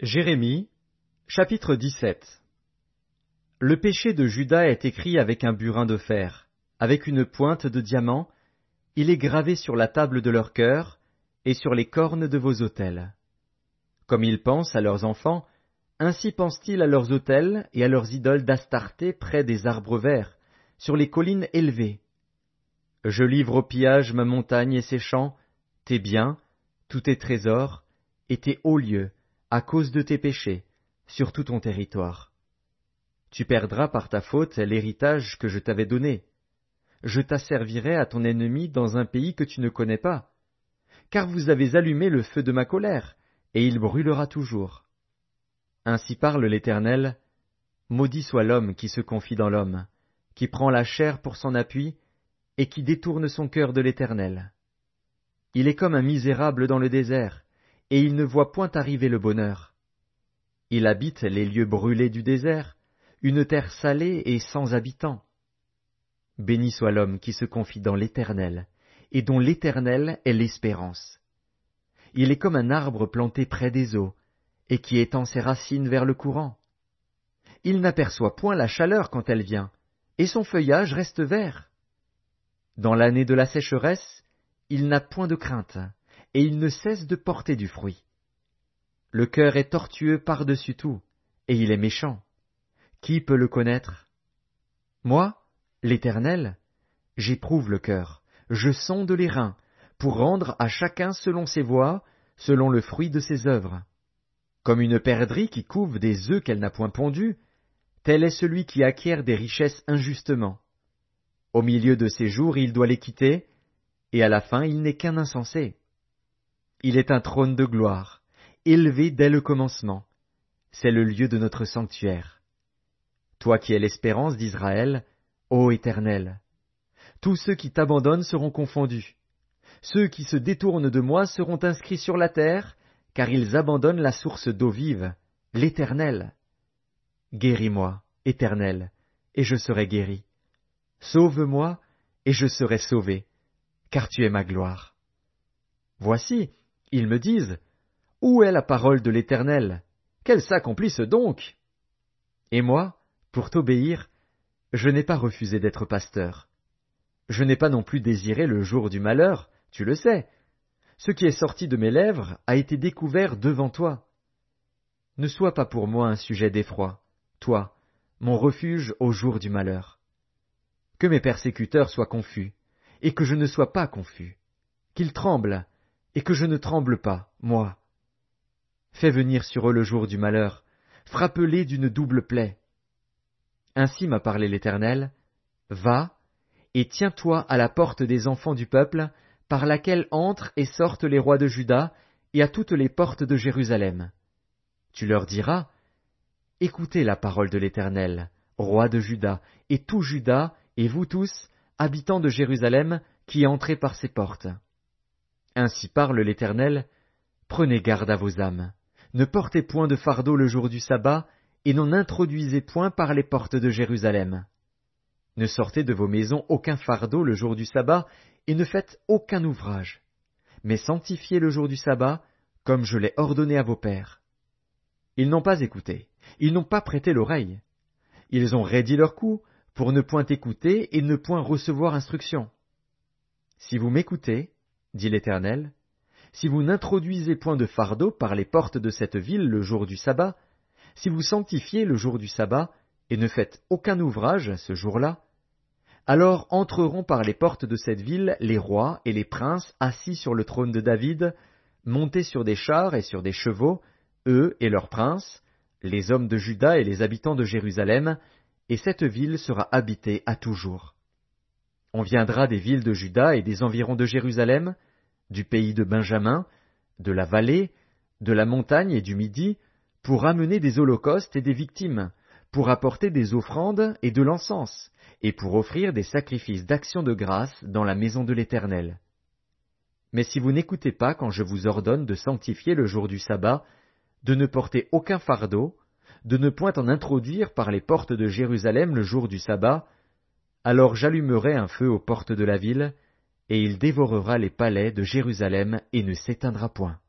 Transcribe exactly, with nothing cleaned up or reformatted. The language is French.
Jérémie, chapitre dix-sept. Le péché de Juda est écrit avec un burin de fer, avec une pointe de diamant, il est gravé sur la table de leur cœur et sur les cornes de vos autels. Comme ils pensent à leurs enfants, ainsi pensent-ils à leurs autels et à leurs idoles d'Astarté près des arbres verts, sur les collines élevées. Je livre au pillage ma montagne et ses champs, tes biens, tous tes trésors, et tes hauts lieux, à cause de tes péchés, sur tout ton territoire. Tu perdras par ta faute l'héritage que je t'avais donné. Je t'asservirai à ton ennemi dans un pays que tu ne connais pas, car vous avez allumé le feu de ma colère, et il brûlera toujours. Ainsi parle l'Éternel, maudit soit l'homme qui se confie dans l'homme, qui prend la chair pour son appui, et qui détourne son cœur de l'Éternel. Il est comme un misérable dans le désert, et il ne voit point arriver le bonheur. Il habite les lieux brûlés du désert, une terre salée et sans habitants. Béni soit l'homme qui se confie dans l'Éternel, et dont l'Éternel est l'espérance. Il est comme un arbre planté près des eaux, et qui étend ses racines vers le courant. Il n'aperçoit point la chaleur quand elle vient, et son feuillage reste vert. Dans l'année de la sécheresse, il n'a point de crainte, et il ne cesse de porter du fruit. Le cœur est tortueux par-dessus tout, et il est méchant. Qui peut le connaître? Moi, l'Éternel, j'éprouve le cœur, je sonde les reins, pour rendre à chacun selon ses voies, selon le fruit de ses œuvres. Comme une perdrix qui couve des œufs qu'elle n'a point pondus, tel est celui qui acquiert des richesses injustement. Au milieu de ses jours il doit les quitter, et à la fin il n'est qu'un insensé. Il est un trône de gloire, élevé dès le commencement. C'est le lieu de notre sanctuaire. Toi qui es l'espérance d'Israël, ô Éternel, tous ceux qui t'abandonnent seront confondus. Ceux qui se détournent de moi seront inscrits sur la terre, car ils abandonnent la source d'eau vive, l'Éternel. Guéris-moi, Éternel, et je serai guéri. Sauve-moi, et je serai sauvé, car tu es ma gloire. Voici, ils me disent, où est la parole de l'Éternel? Qu'elle s'accomplisse donc! Et moi, pour t'obéir, je n'ai pas refusé d'être pasteur. Je n'ai pas non plus désiré le jour du malheur, tu le sais. Ce qui est sorti de mes lèvres a été découvert devant toi. Ne sois pas pour moi un sujet d'effroi, toi, mon refuge au jour du malheur. Que mes persécuteurs soient confus, et que je ne sois pas confus. Qu'ils tremblent, et que je ne tremble pas, moi. Fais venir sur eux le jour du malheur, frappe-les d'une double plaie. Ainsi m'a parlé l'Éternel, va, et tiens-toi à la porte des enfants du peuple, par laquelle entrent et sortent les rois de Juda, et à toutes les portes de Jérusalem. Tu leur diras, écoutez la parole de l'Éternel, roi de Juda, et tout Juda, et vous tous, habitants de Jérusalem, qui entrez par ces portes. Ainsi parle l'Éternel, prenez garde à vos âmes, ne portez point de fardeau le jour du sabbat, et n'en introduisez point par les portes de Jérusalem. Ne sortez de vos maisons aucun fardeau le jour du sabbat, et ne faites aucun ouvrage, mais sanctifiez le jour du sabbat, comme je l'ai ordonné à vos pères. Ils n'ont pas écouté, ils n'ont pas prêté l'oreille. Ils ont raidi leur cou, pour ne point écouter et ne point recevoir instruction. Si vous m'écoutez, dit l'Éternel, si vous n'introduisez point de fardeau par les portes de cette ville le jour du sabbat, si vous sanctifiez le jour du sabbat, et ne faites aucun ouvrage ce jour-là, alors entreront par les portes de cette ville les rois et les princes assis sur le trône de David, montés sur des chars et sur des chevaux, eux et leurs princes, les hommes de Juda et les habitants de Jérusalem, et cette ville sera habitée à toujours. On viendra des villes de Juda et des environs de Jérusalem, du pays de Benjamin, de la vallée, de la montagne et du Midi, pour amener des holocaustes et des victimes, pour apporter des offrandes et de l'encens, et pour offrir des sacrifices d'action de grâce dans la maison de l'Éternel. Mais si vous n'écoutez pas quand je vous ordonne de sanctifier le jour du sabbat, de ne porter aucun fardeau, de ne point en introduire par les portes de Jérusalem le jour du sabbat, alors j'allumerai un feu aux portes de la ville, et il dévorera les palais de Jérusalem et ne s'éteindra point.